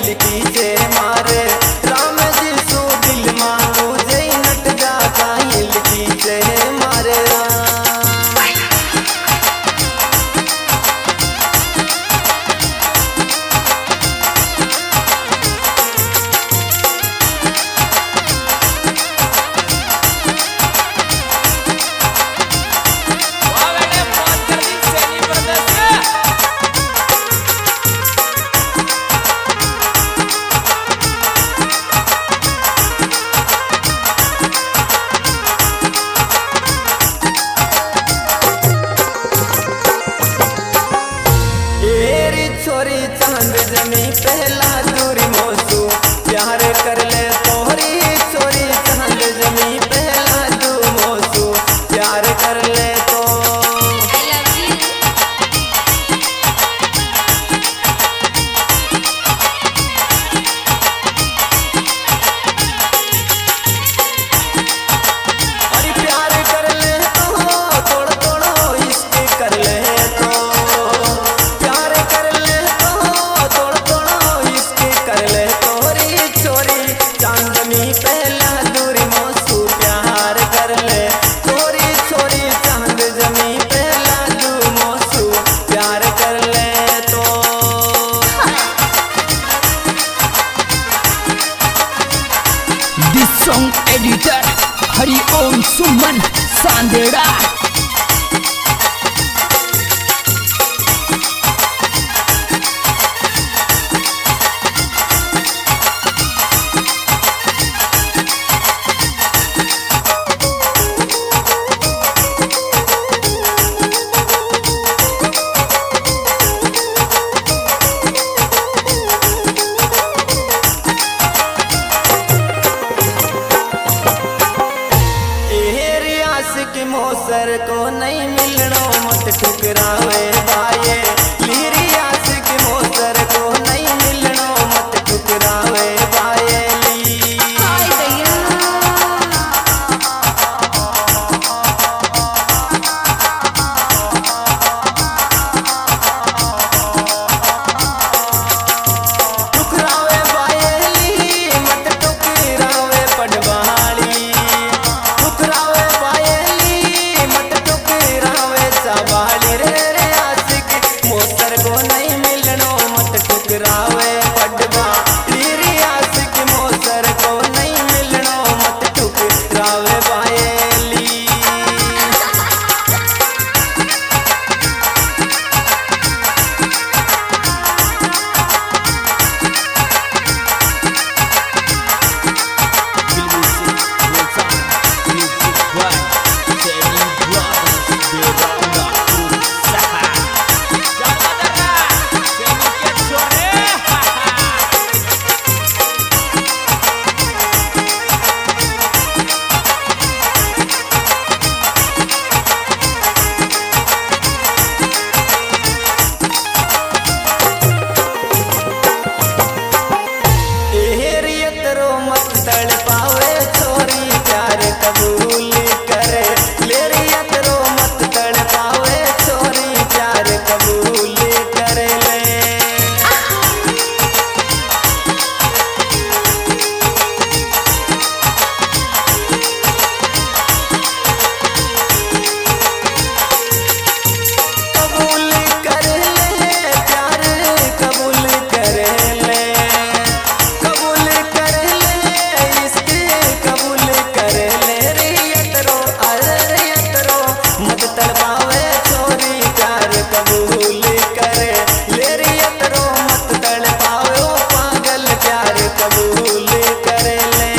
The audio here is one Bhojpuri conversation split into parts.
की जे मारे राम जी सो दिल मांगू जे नट जा काहिल की जे मारे छोरी चांद जमी पहला दूरी मोसू प्यार कर ले तोहरी छोरी चांद जमी पहला दू मोसू प्यार कर ले तो अरे प्यार कर ले तो थोड़ा थोड़ा इश्क कर ले तो प्यार कर ले चांदनी पहला दूरी मोसू प्यार कर ले छोरी छोरी चांद जमी पहला दू मोसू प्यार कर ले तो दिस सॉन्ग एडिटर हरि ओम सुमन सांदेड़ा की मोसर को नहीं मिलनो मत ठुकरावे बाये लीरी आस की मोसर को नहीं मिलनो मत ठुकरावे बाये ठुकरावे बाये मत ठुकरावे पडवाली ठुकरावे सवाली रे रे आशिक मोसर को नहीं मिलनो मत ठुकरावे पडवा लीरी आशिक मोसर को नहीं मिलनो मत ठुकरावे बायली मत तड़ पावे छोरी प्यार कबूल करे लेरिया तेरो मत तड़ पावे छोरी प्यार कबूल करे ले कबूल कर ले प्यार कबूल कर ले मत तड़पावे छोरी प्यार कबूल करे लेरियत रो मत तड़पावे ओ पागल प्यार कबूल करे ले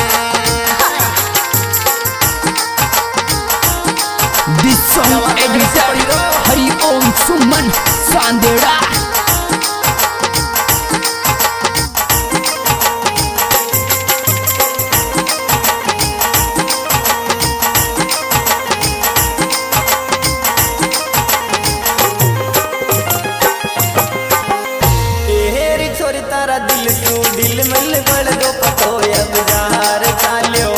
दिस सॉन्ग एडिटर हरि ओम सुमन सांदेड़ा तारा दिल तू दिल मिल बड़ दो पतो अब जार चाल्यो